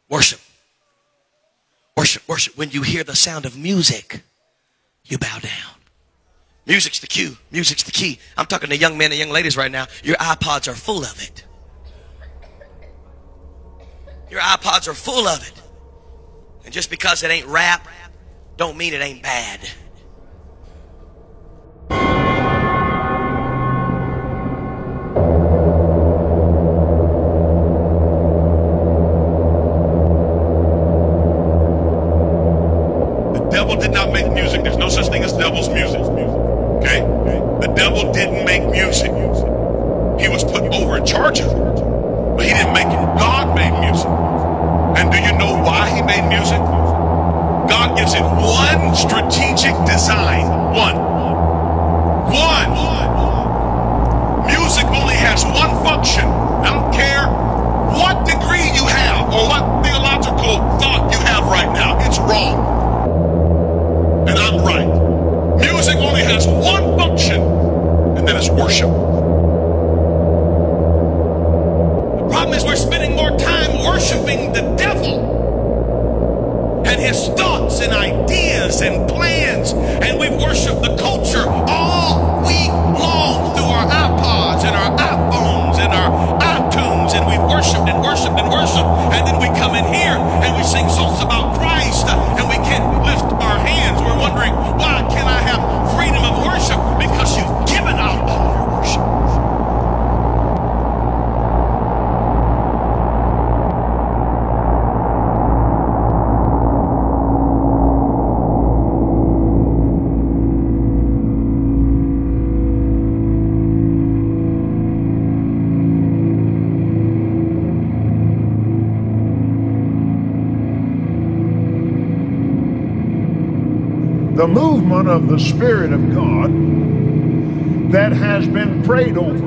Worship. Worship, worship. When you hear the sound of music, you bow down. Music's the cue. Music's the key. I'm talking to young men and young ladies right now. Your iPods are full of it. Your iPods are full of it. And just because it ain't rap, don't mean it ain't bad. The devil did not make music. There's no such thing as devil's music. Okay? The devil didn't make music. He was put over in charge of it. But he didn't make it. God made music. And do you know why he made music? God gives it one strategic design. One. Music only has one function. I don't care what degree you have or what theological thought you have right now. It's wrong. And I'm right. Music only has one function, and that is worship. The problem is we're spending more time worshiping the devil and his thoughts and ideas and plans, and we've worshiped the culture all week long through our iPods and our iPhones and our iTunes, and we've worshiped and worshiped and worshiped, and then we come in here and we sing songs about Christ, and we can't lift our hands. We're wondering, why can't I have freedom of worship? Because you've given out all your worship. The movement of the Spirit of God that has been prayed over,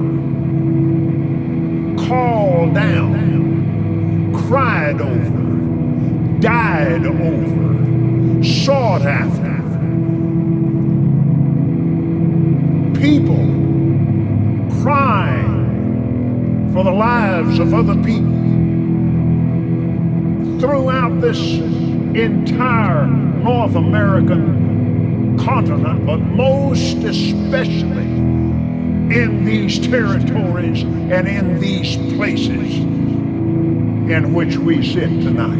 called down, cried over, died over, sought after. People crying for the lives of other people throughout this entire North American continent, but most especially in these territories and in these places in which we sit tonight.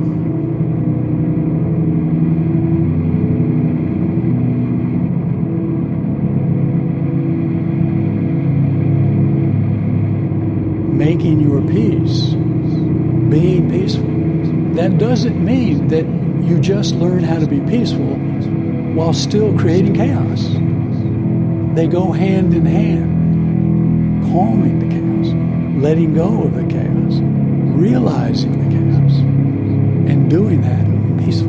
Making your peace, being peaceful. That doesn't mean that you just learn how to be peaceful while still creating chaos. They go hand in hand. Calming the chaos, letting go of the chaos, realizing the chaos, and doing that peacefully.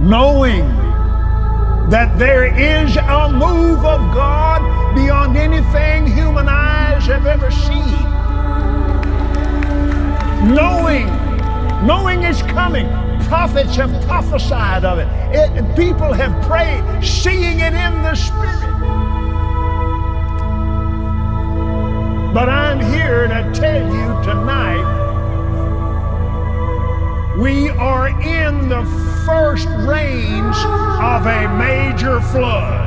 knowing that there is a move of God beyond anything human eyes have ever seen. Knowing it's coming. Prophets have prophesied of it. People have prayed, seeing it in the Spirit. But I'm here to tell you tonight, we are in the first rains of a major flood.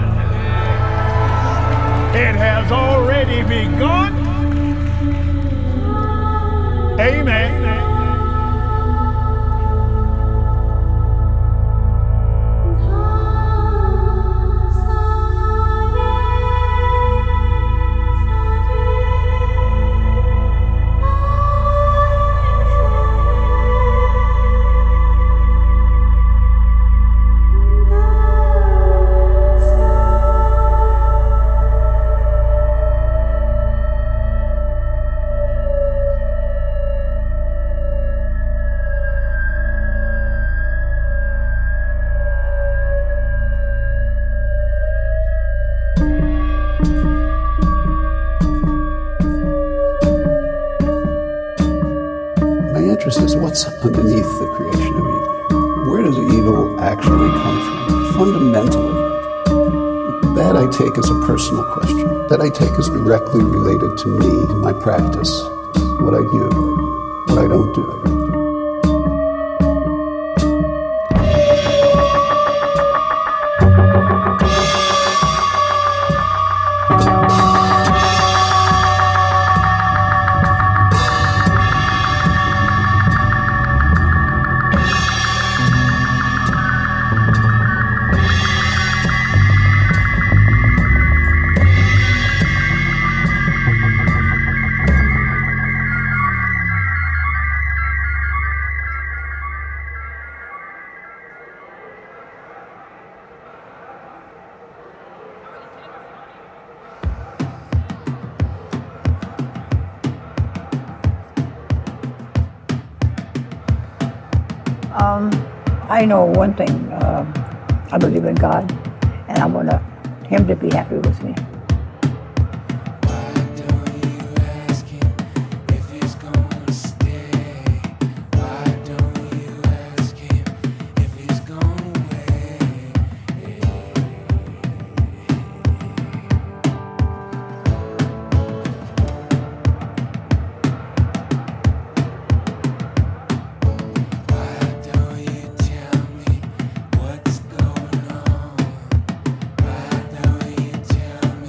It has already begun. Amen. Is what's underneath the creation of evil. Where does evil actually come from? Fundamentally, that I take as a personal question. That I take as directly related to me, my practice, what I do, what I don't do. I know one thing, I believe in God, and I want Him to be happy with me. Tell me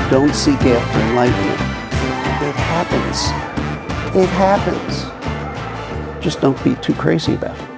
Don't seek after enlightenment. It happens. It happens. Just don't be too crazy about it.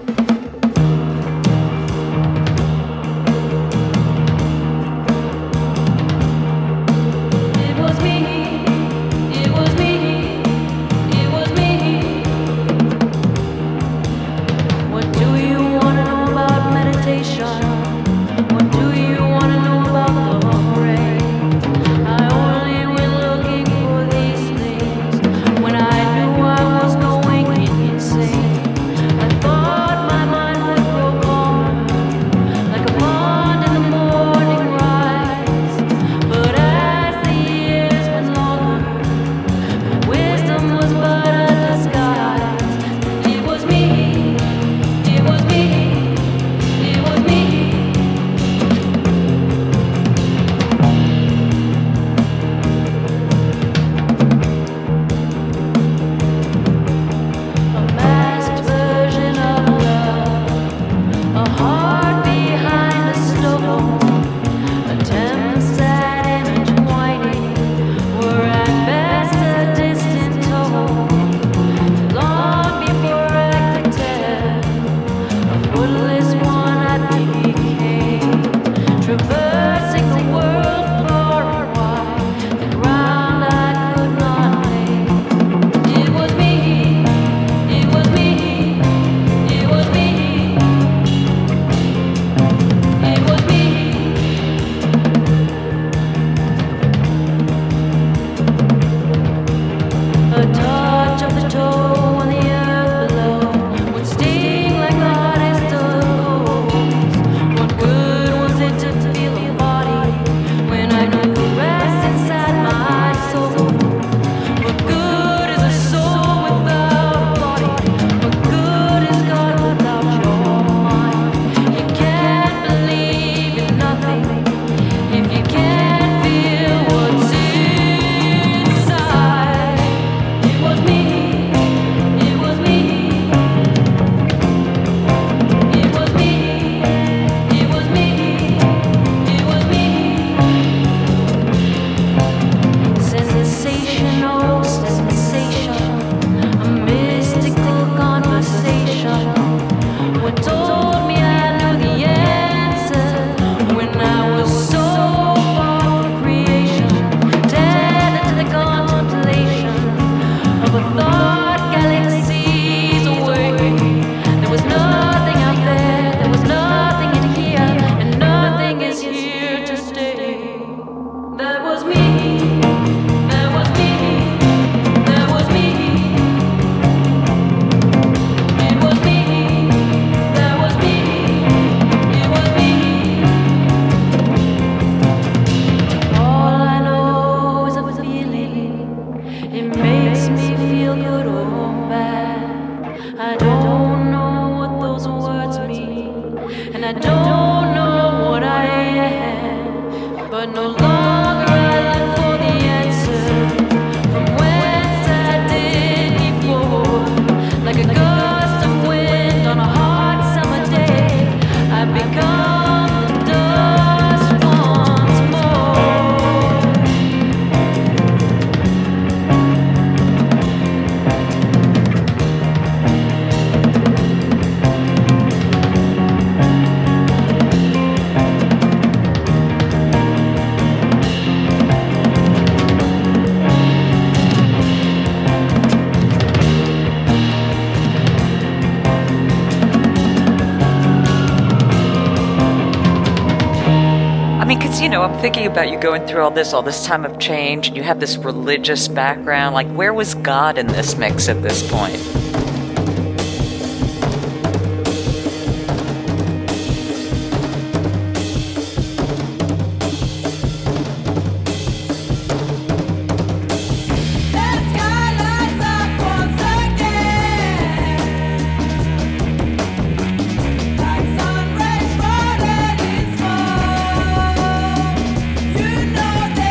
I'm thinking about you going through all this time of change, and you have this religious background. Like, where was God in this mix at this point?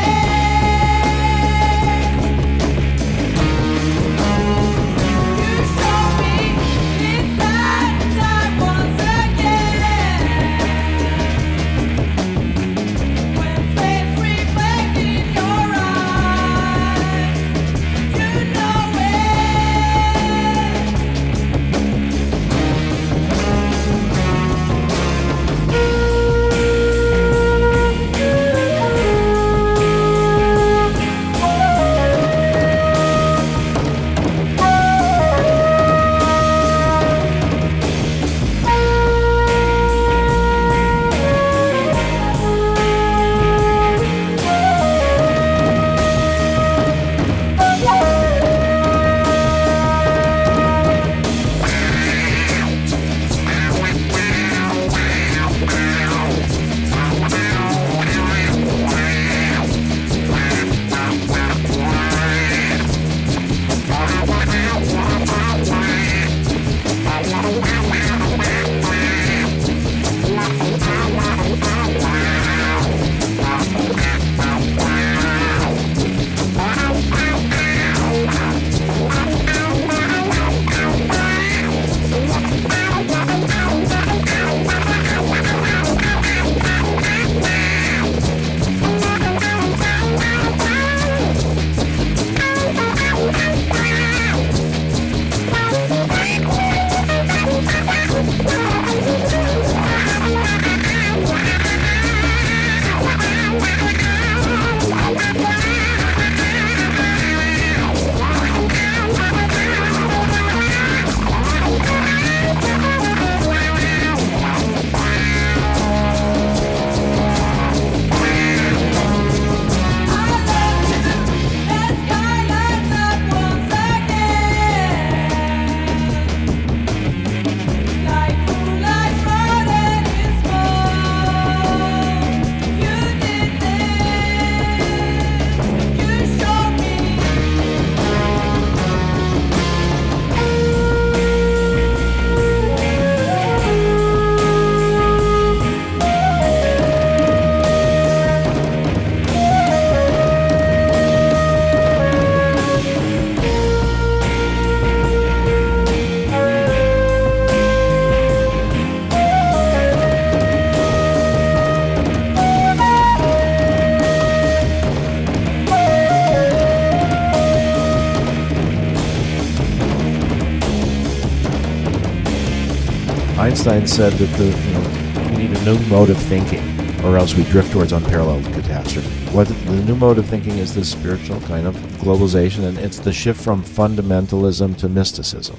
You Einstein said that we need a new mode of thinking, or else we drift towards unparalleled catastrophe. What the new mode of thinking is this spiritual kind of globalization, and it's the shift from fundamentalism to mysticism.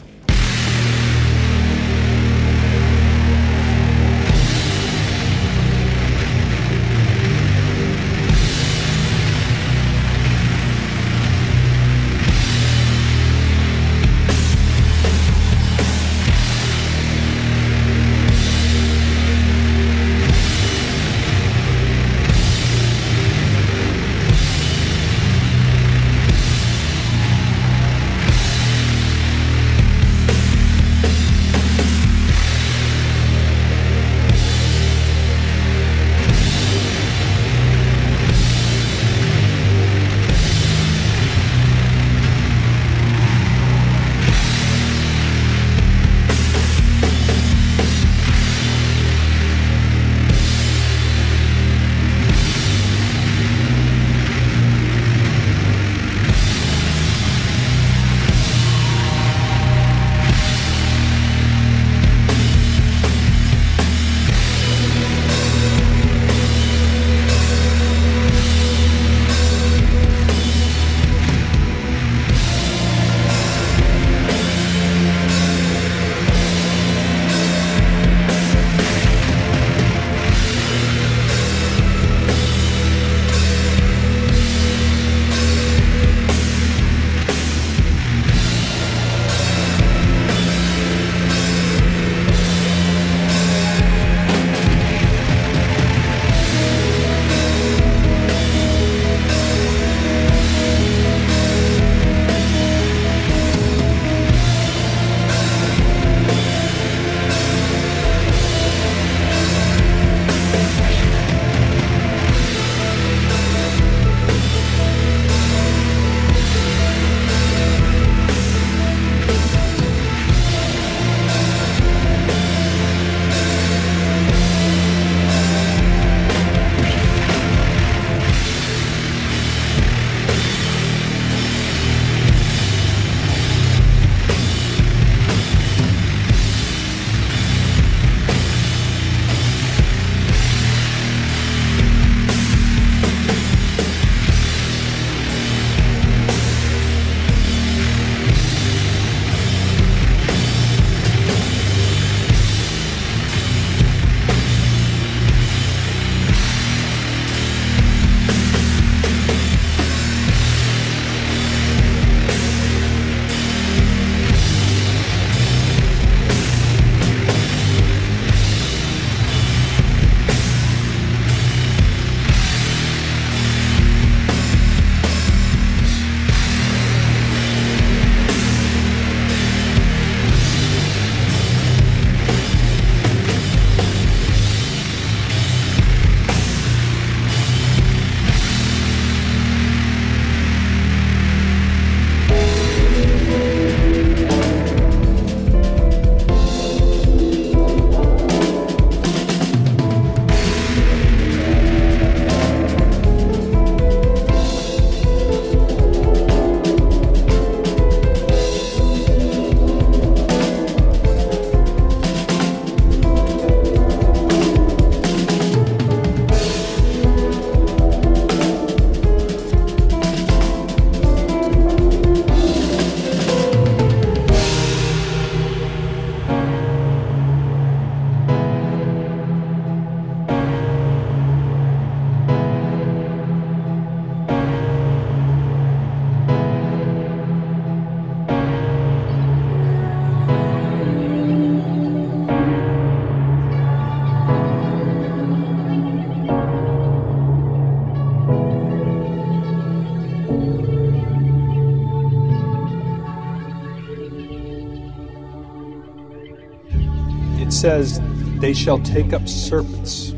it says, they shall take up serpents.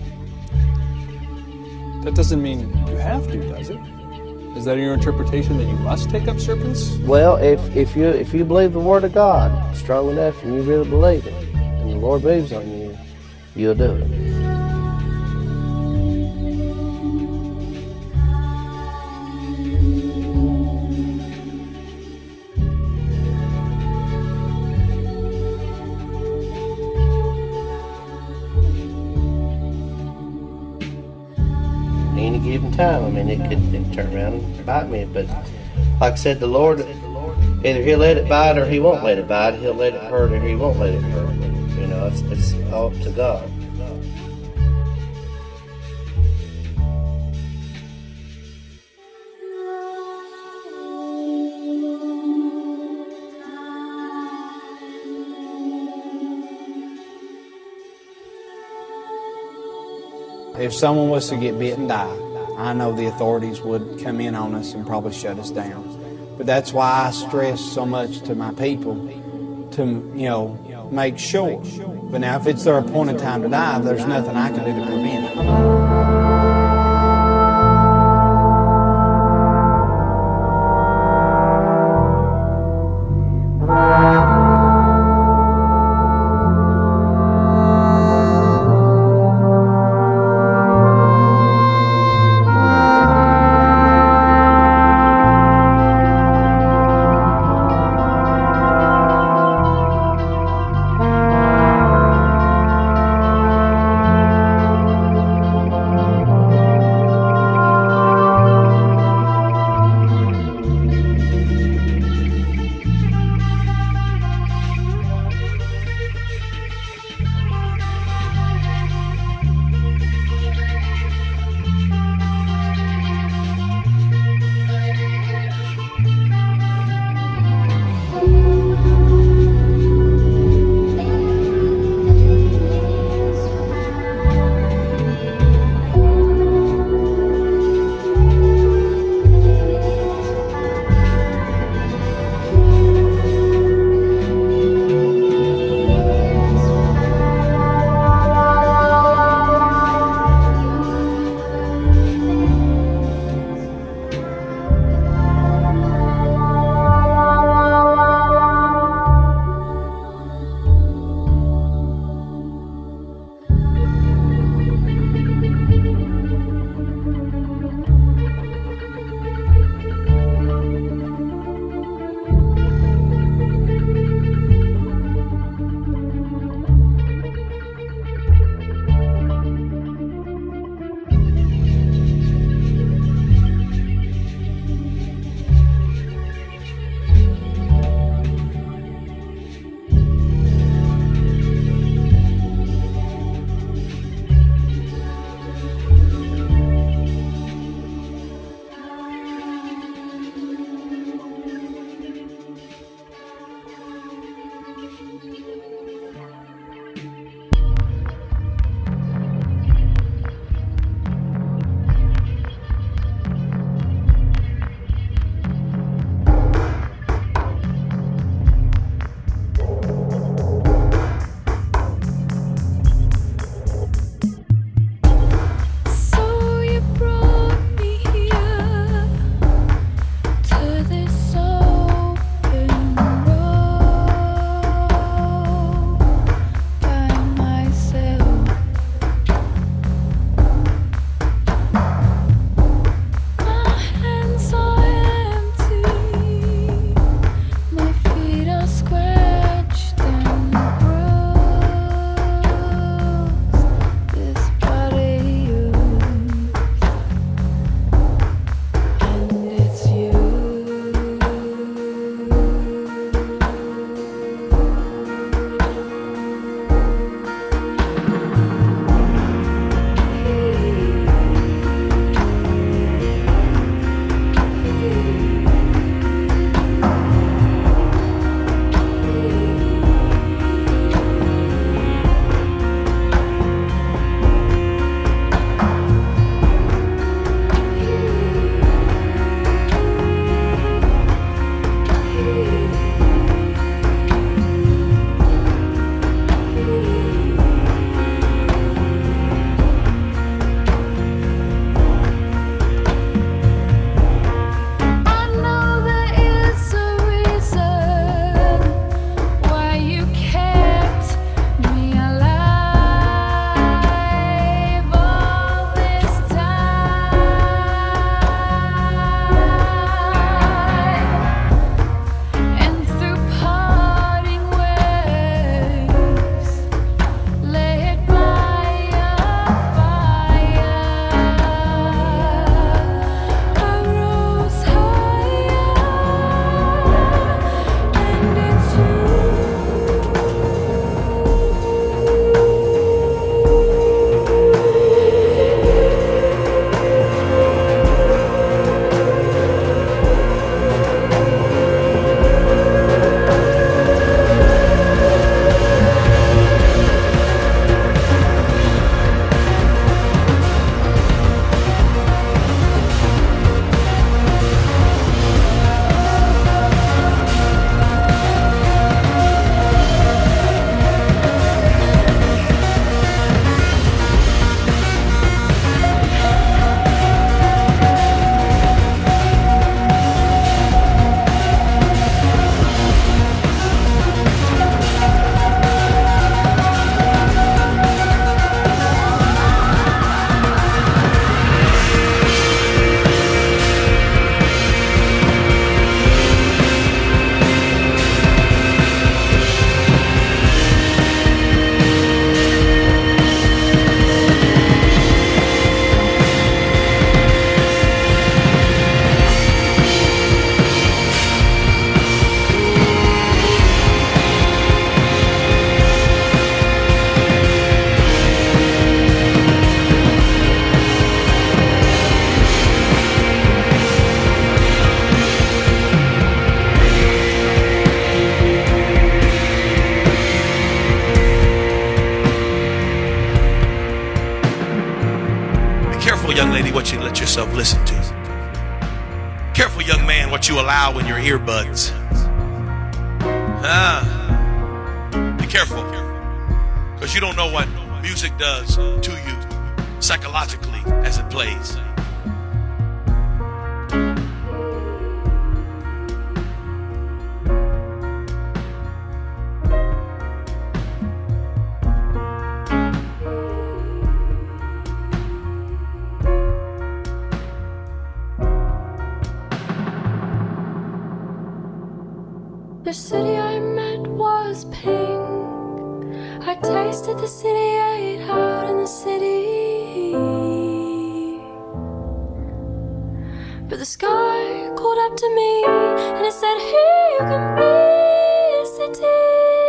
That doesn't mean you have to, does it? Is that your interpretation, that you must take up serpents? Well, if you believe the Word of God strong enough and you really believe it, and the Lord moves on you, you'll do it. time. I mean, it could turn around and bite me. But like I said, the Lord, either He'll let it bite or He won't let it bite. He'll let it hurt or He won't let it hurt. You know, it's all up to God. If someone was to get bit and die, I know the authorities would come in on us and probably shut us down. But that's why I stress so much to my people to, make sure. But now if it's their appointed time to die, there's nothing I can do to prevent it. you've listened to. Careful, young man, what you allow in your earbuds. Be careful, because you don't know what music does to you psychologically as it plays. The city I met was pink. I tasted the city, I ate out in the city. But the sky called up to me and it said, here you can be a city.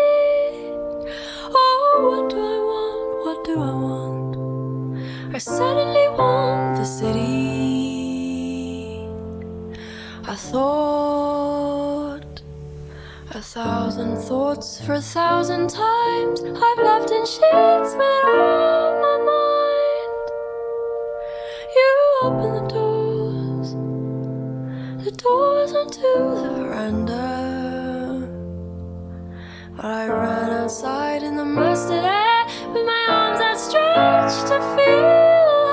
Oh, what do I want? What do I want? I suddenly want the city. I thought 1,000 thoughts for 1,000 times I've left in sheets with it on my mind. You open the doors onto the veranda. But I ran outside in the musted air with my arms outstretched to feel her.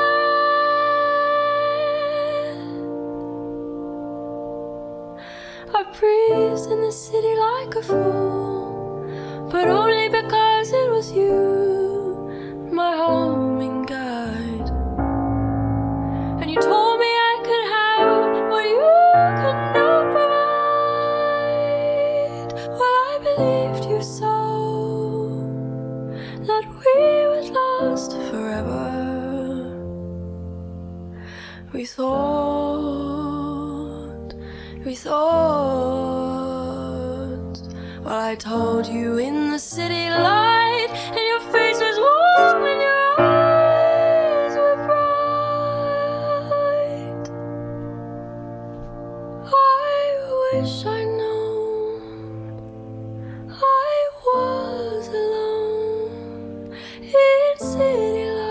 I breathed in the city like a fool, but only because it was you, my homing guide. And you told me I could have what you could not provide. Well, I believed you so, that we would last forever. We thought, well, I told you in the city light, and your face was warm and your eyes were bright. I wish I'd known I was alone in city light.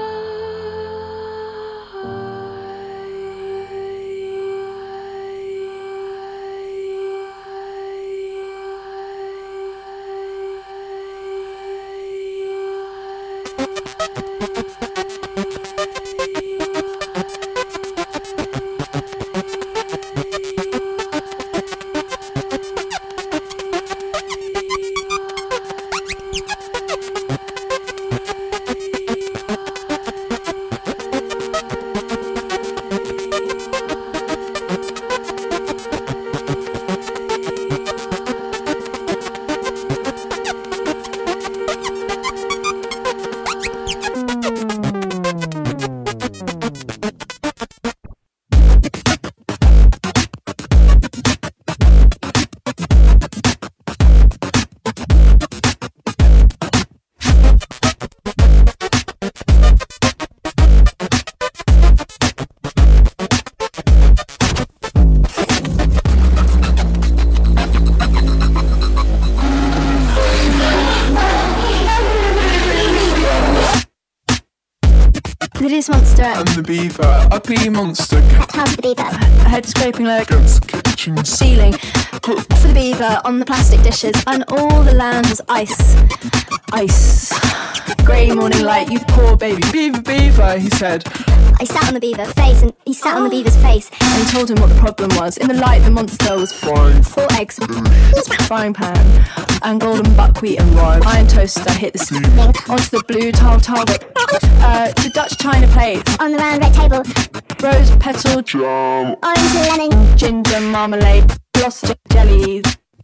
The loose monster and the beaver. Uppy monster. How's the beaver? Head scraping leg against the kitchen ceiling. For the beaver on the plastic dishes, and all the land was ice. Ice. Grey morning light, you poor baby. Beaver, beaver, he said. I sat on the beaver's face, and he sat on the beaver's face. And he told him what the problem was. In the light, the monster was frying 4 eggs, frying pan, and golden buckwheat and rye. Iron toaster hit the ceiling. Onto the blue tile, to Dutch china plates. On the round red table, rose petal jam, orange lemon, ginger marmalade, gloss jellies.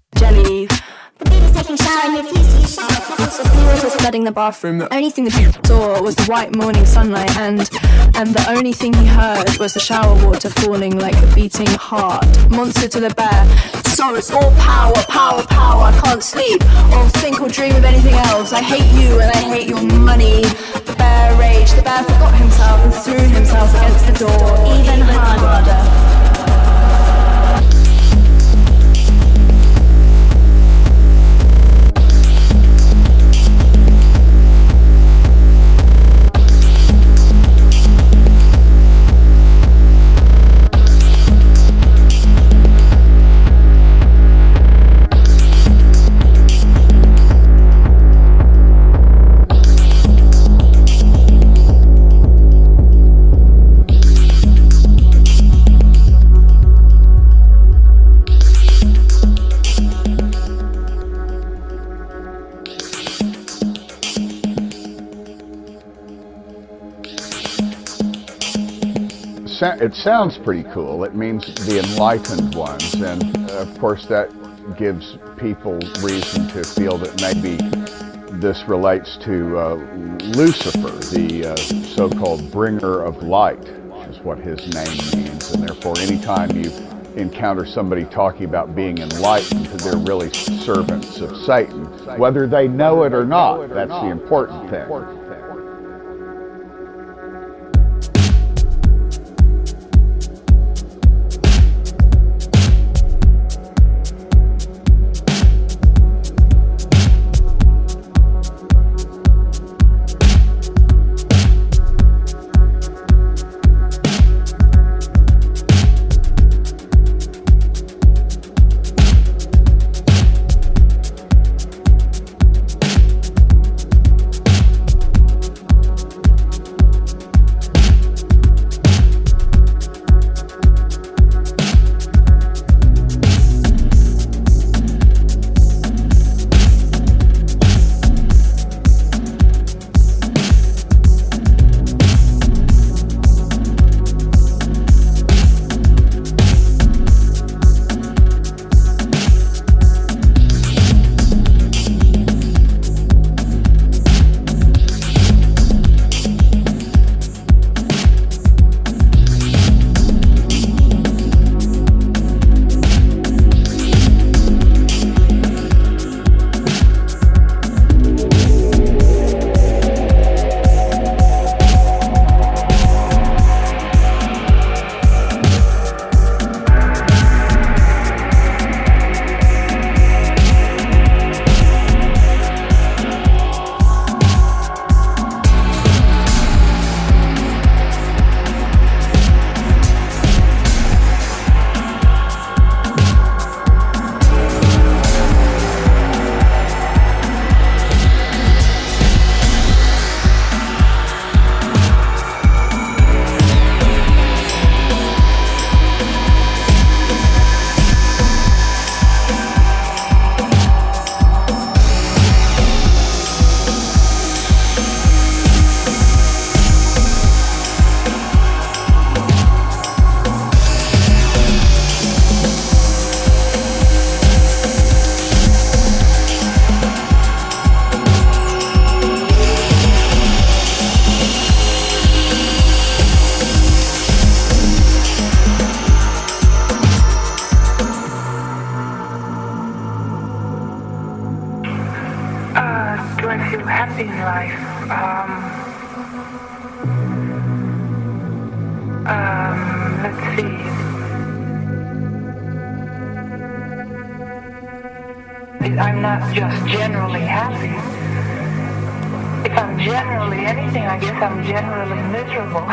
The beaver's taking a shower and refused to use shower. The water was flooding the bathroom. The only thing the beaver saw was the white morning sunlight, and the only thing he heard was the shower water falling like a beating heart. Monster to the bear. So it's all power, power, power. I can't sleep or think or dream of anything else. I hate you and I hate your money. The bear raged. The bear forgot himself and threw himself against the door even harder. it sounds pretty cool. It means the enlightened ones, and of course that gives people reason to feel that maybe this relates to Lucifer, the so-called bringer of light, which is what his name means, and therefore anytime you encounter somebody talking about being enlightened, they're really servants of Satan, whether they know it or not. That's the important thing. Do I feel happy in life? Let's see. I'm not just generally happy. If I'm generally anything, I guess I'm generally miserable.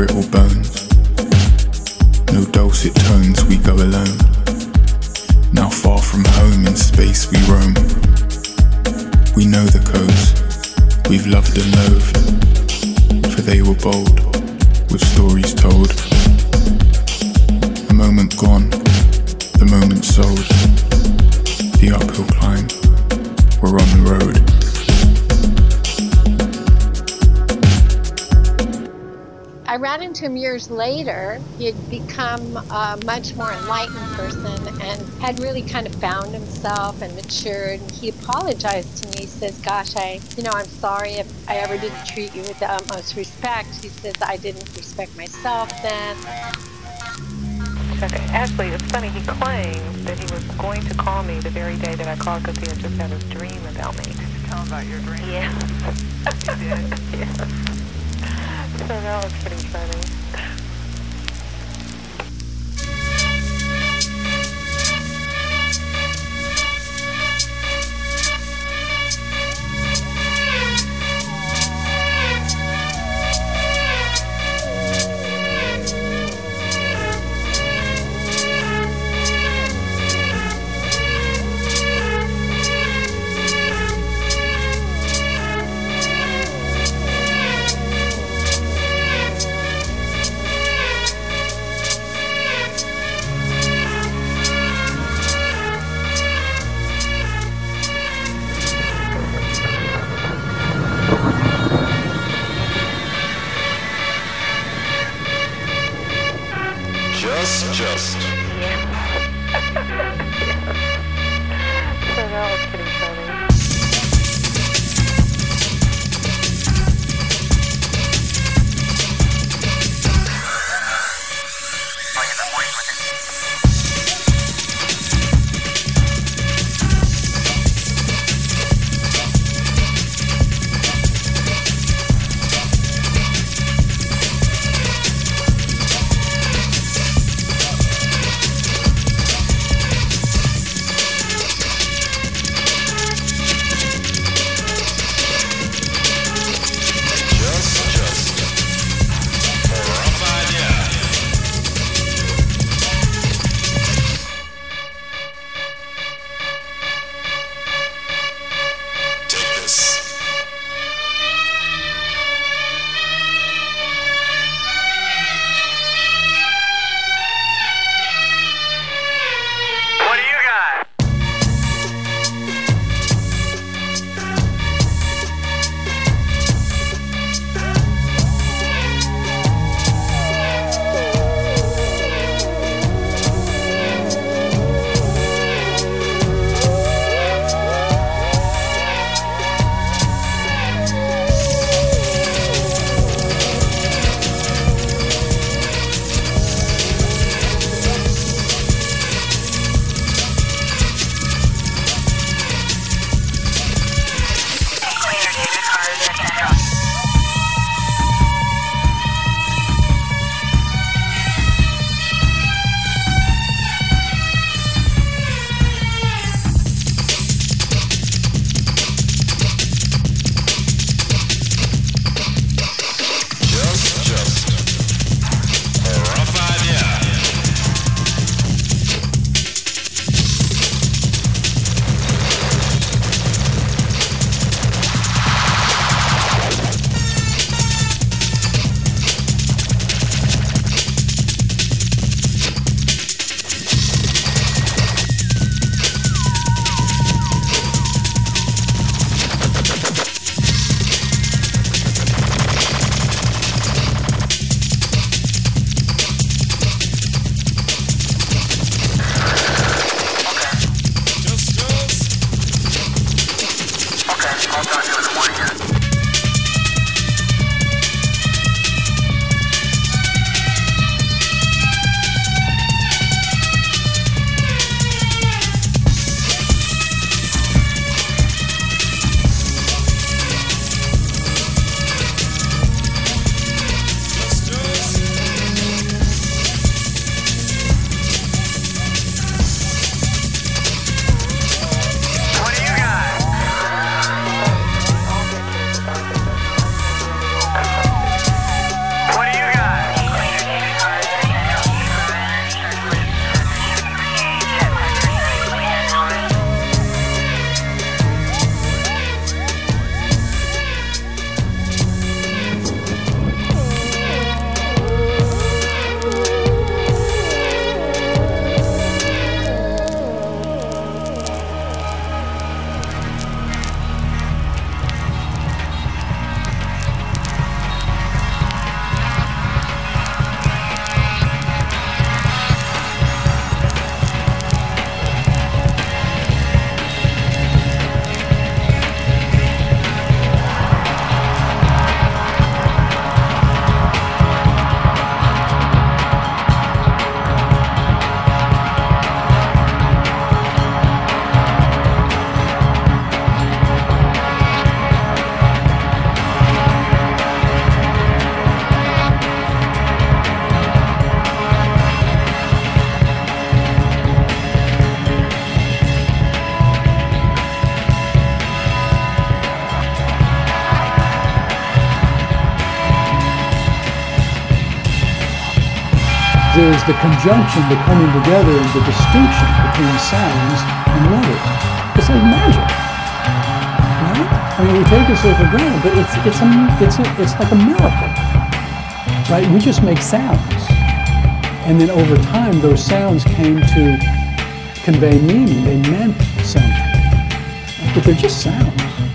brittle bones. No dulcet tones, we go alone. Now far from home in space we roam. We know the codes, we've loved and loathed, for they were bold, with stories told. A moment gone, the moment sold. The uphill climb, we're on the road. I ran into him years later. He had become a much more enlightened person and had really kind of found himself and matured. And he apologized to me. He says, gosh, I'm sorry if I ever didn't treat you with the utmost respect. He says, I didn't respect myself then. Okay. Actually, it's funny. He claimed that he was going to call me the very day that I called because he had just had a dream about me. Did you tell him about your dream? Yeah. You did? Yeah. So that was pretty funny. Just. Yeah. So that was pretty funny. There's the conjunction, the coming together, and the distinction between sounds and letters. It's like magic, right? I mean, we take this for granted, but it's like a miracle, right? We just make sounds, and then over time, those sounds came to convey meaning. They meant something, but they're just sounds.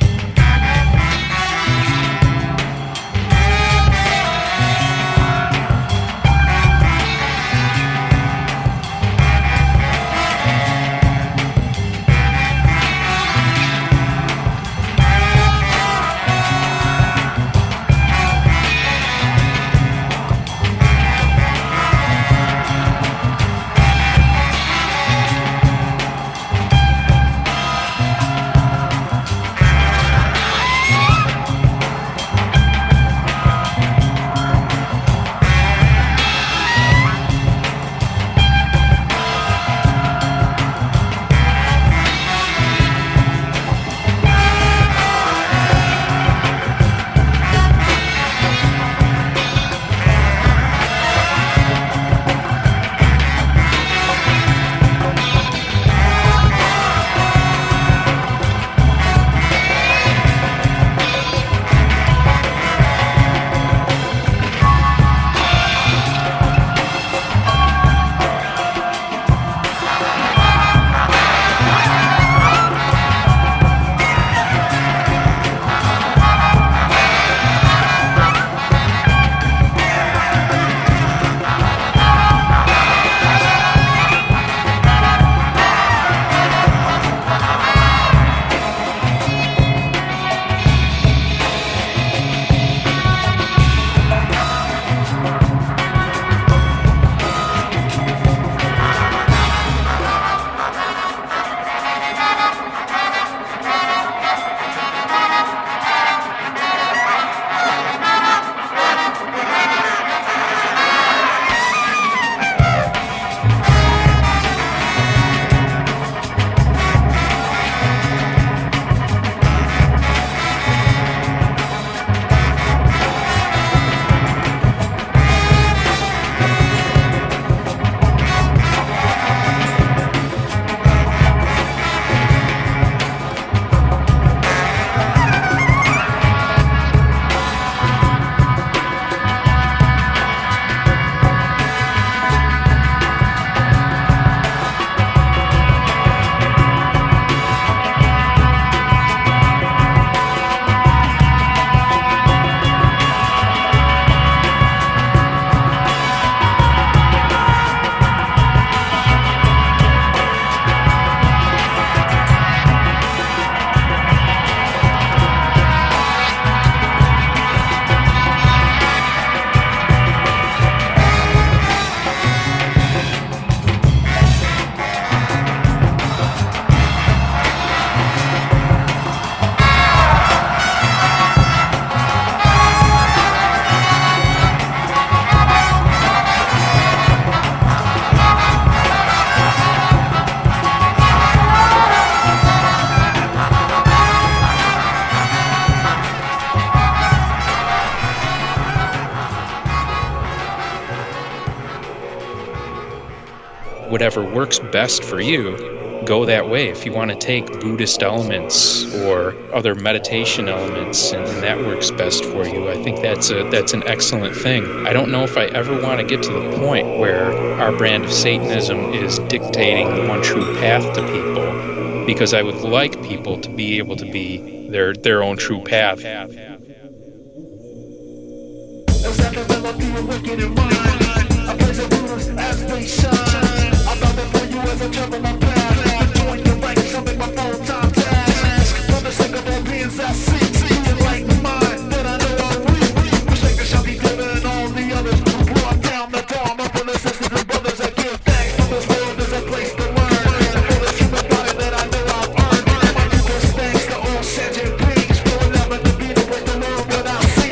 whatever works best for you, go that way. If you want to take Buddhist elements or other meditation elements and that works best for you, I think that's an excellent thing. I don't know if I ever want to get to the point where our brand of Satanism is dictating the one true path to people, because I would like people to be able to be their own true path.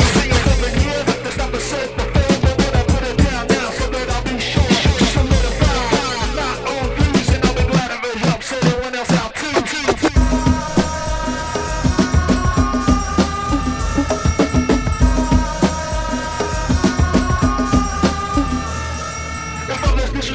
Solidify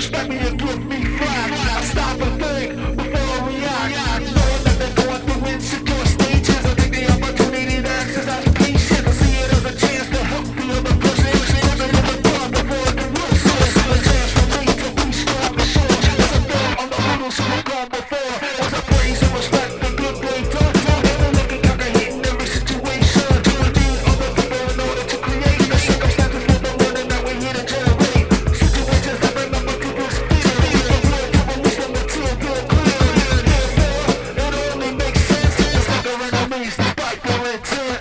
respect me and give me flack. Now stop and think before I react. Knowing that they're going through insecure stages, I think the opportunity to exercise patience. I see it as a chance to help the other person. Living in the dark before the world sees. Still a chance for me to be strong and sure. As I thought on the hurdles who have gone before. As I praise and respect the good they done. Never looking like a hit in every situation. To redeem other people in order to create the circumstances for the learning that we're here to generate. Situations that bring up a people's fear. To release them until they're clear. Therefore, it only makes sense to just look around enemies to fight their intent.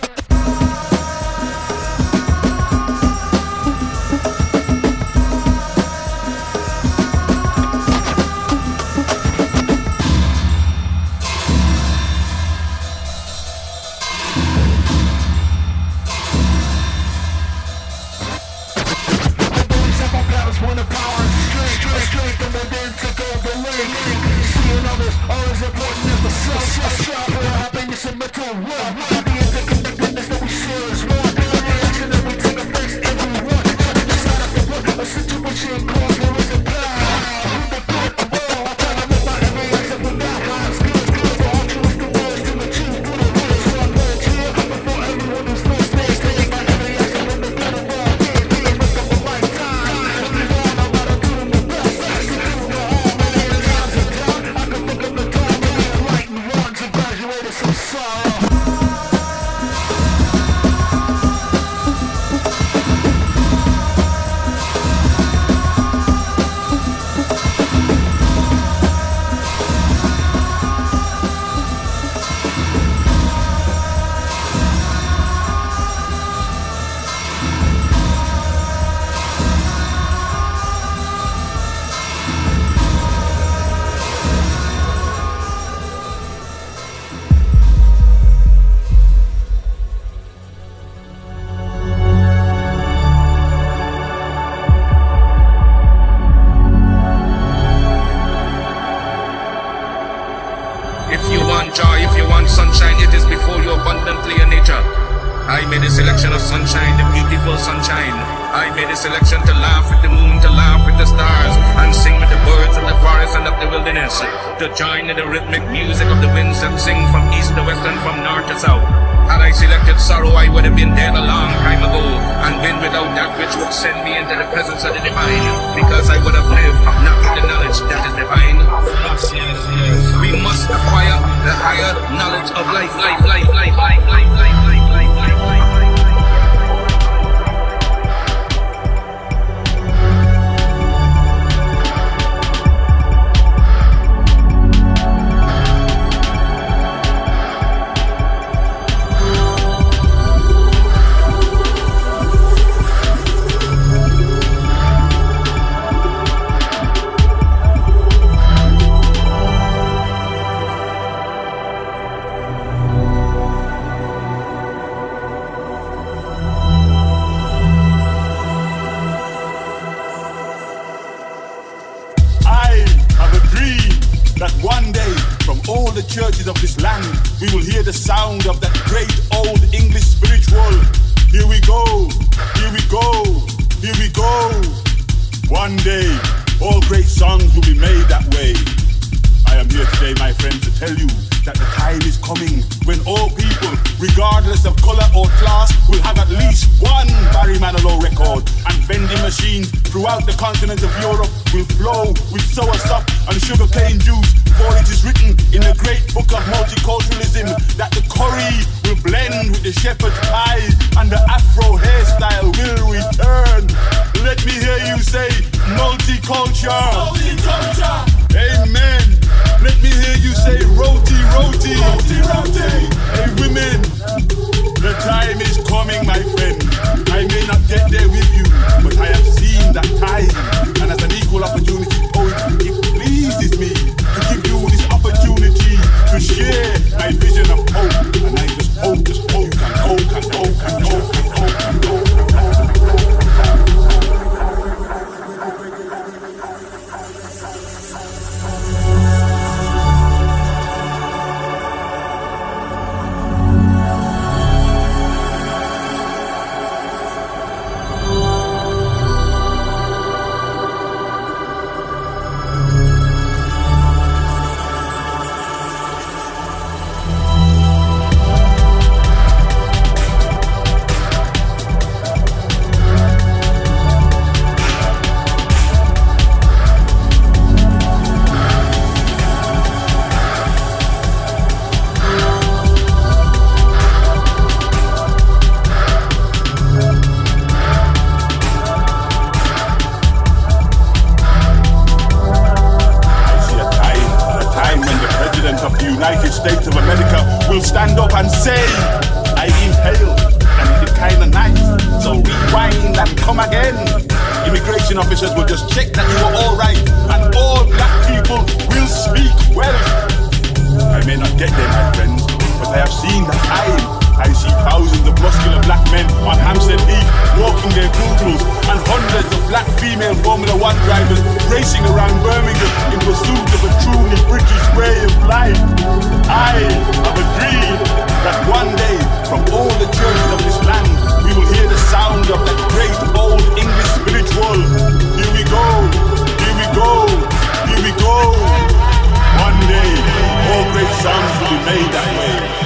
One of power and strength, and then to go the link. Seeing others are as important as the self. I strive for happiness and mental wealth. The interconnectedness that we share is one. Every action that we take affects everyone. Trying to decide after what a situation calls for is a plan. With the good of all, I try to live by every action without highs. Good, for all truth, the words to achieve. What it is, so I pledge here before everyone who's listening. Stay by every action with the good of all. Being with them a lifetime. If you want joy, if you want sunshine, it is before you abundantly in nature. I made a selection of sunshine, the beautiful sunshine. I made a selection to laugh with the moon, to laugh with the stars, and sing with the birds of the forest and of the wilderness, to join in the rhythmic music of the winds that sing from east to west and from north to south. Had I selected sorrow, I would have been dead a long time ago, and been without that which would send me into the presence of the divine, because I would have lived not with the knowledge that is divine. We must acquire the higher knowledge of life. That one day, from all the churches of this land, we will hear the sound of that great old English spiritual. Here we go, here we go, here we go. One day, all great songs will be made that way. I am here today, my friends, to tell you that the time is coming when all people, regardless of color or class, will have at least one Barry Manilow record, and vending machines throughout the continent of Europe will flow with soursop and sugarcane juice, for it is written in the great book of multiculturalism that the curry will blend with the shepherd's pies and the afro hairstyle will return. Let me hear you say multiculture. Multiculture. Amen. Let me hear you say roti, roti. Roti, roti. Hey women, the time is coming, my friend. I may not get there with you, but I have seen that time. And as an equal opportunity poet, it pleases me to give you this opportunity to share my vision of hope. And I just hope you can go. immigration officers will just check that you are all right, and all black people will speak Welsh. I may not get there, my friends, but I have seen the time. I see thousands of muscular black men on Hampstead Heath walking their Googles, and hundreds of black female Formula One drivers racing around Birmingham in pursuit of a truly British way of life. I have a dream that one day, from all the churches of this land, we will hear the sound of that great old English spiritual. Here we go, here we go, here we go. One day, all great sounds will be made that way.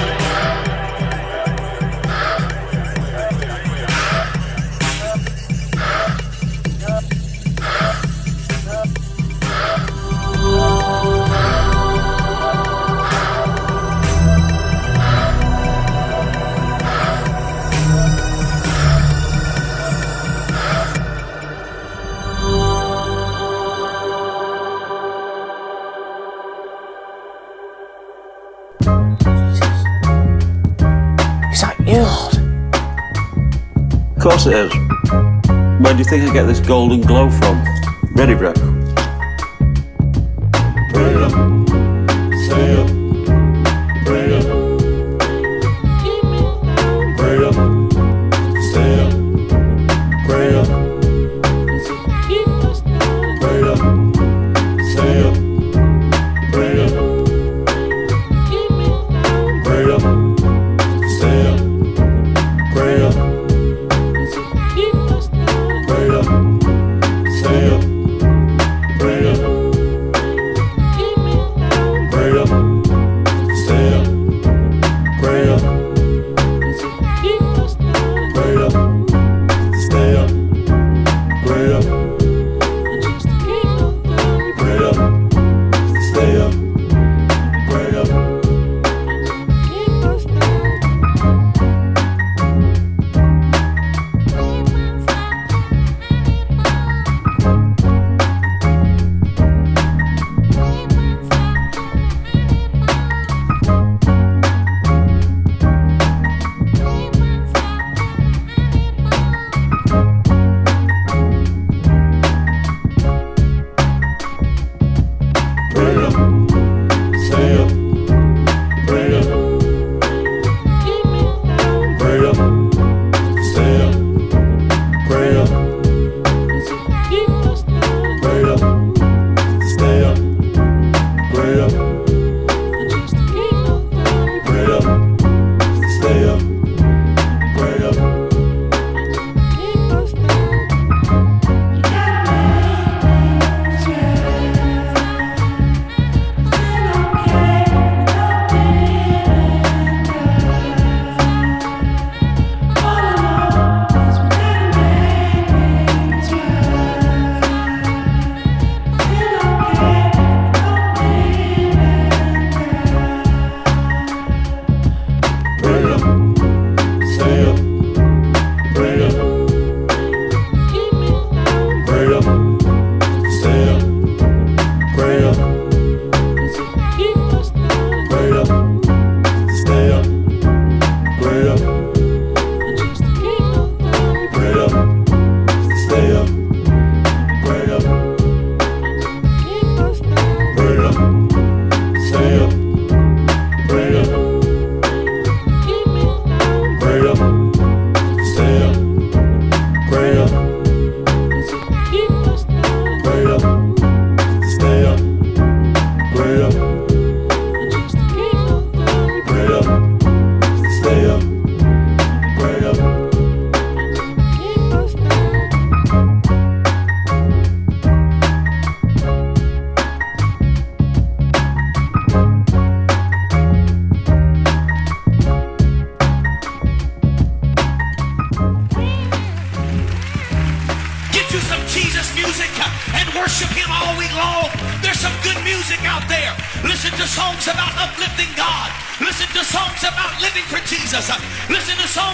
Of course it is. Where do you think I get this golden glow from? Ready, bro? Pray up, say up, pray up, pray up, stay up, pray up, pray up, say up, pray up, pray up, stay up, pray up.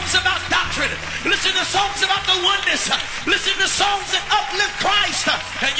Listen to songs about the oneness. Listen to songs that uplift Christ. And